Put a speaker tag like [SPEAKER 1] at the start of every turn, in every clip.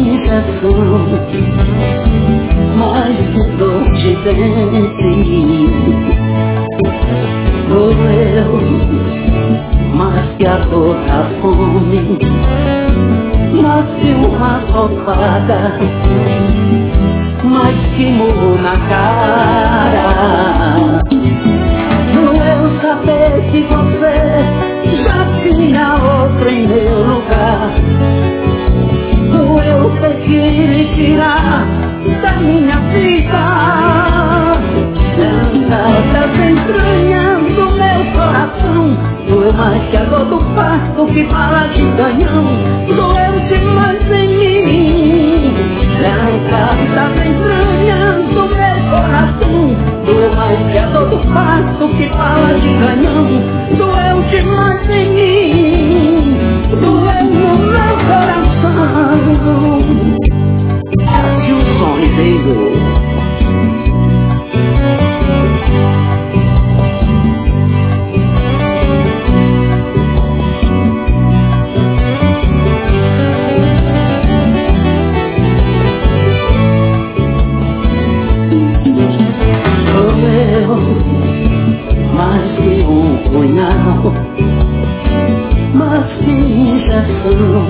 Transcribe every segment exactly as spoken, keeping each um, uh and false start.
[SPEAKER 1] injeção, mais que dor de dente. Doeu mais que a dor da fome, mais que uma sofada, mais que murro na cara. Doeu saber que você já tinha outro em meu lugar. Doeu ter que lhe tirar da minha vida. Das entranhas do meu coração, doeu mais que a dor do parto que fala de canhão. Doeu demais em mim. Das entranhas do meu coração, doeu mais que a dor do parto que fala de canhão. Doeu demais em mim. Doeu no meu coração. E o som veio. Mais que um punhal, mais que injeção,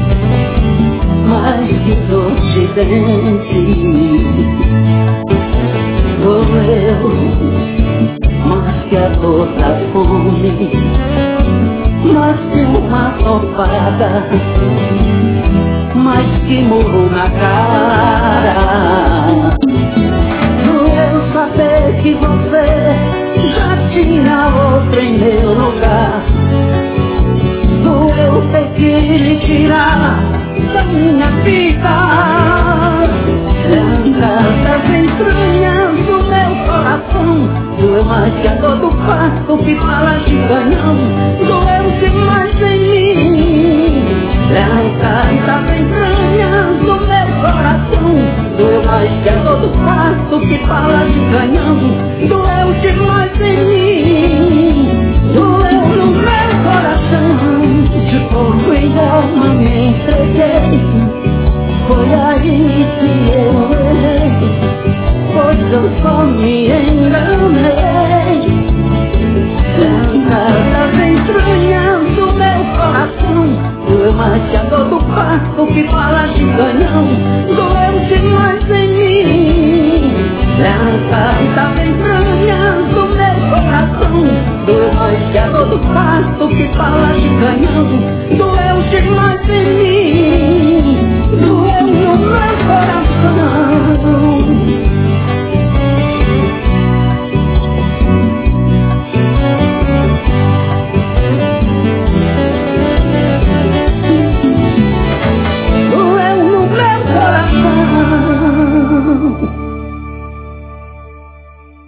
[SPEAKER 1] mais que dor de dente. Doeu mais que a dor da fome, mais que uma topada, mais que murro na cara. Doeu saber que você já tinha outro em meu lugar. Doeu ter que lhe tirar da minha vida. Das entranhas do meu coração, doeu mais que a dor do parto que fala de canhão. Doeu demais em mim. Das entranhas do meu coração, doeu mais que a dor do parto que fala de canhão. Doeu demais em mim. Doeu no meu coração. De corpo e alma me entreguei. Foi aí que eu errei, pois eu só me enganei. Das entranhas do meu coração, doeu mais que a dor do parto que fala de canhão. Doeu demais em mim. Das entranhas do meu coração, doeu mais que a dor do parto que fala de canhão. Doeu demais em mim.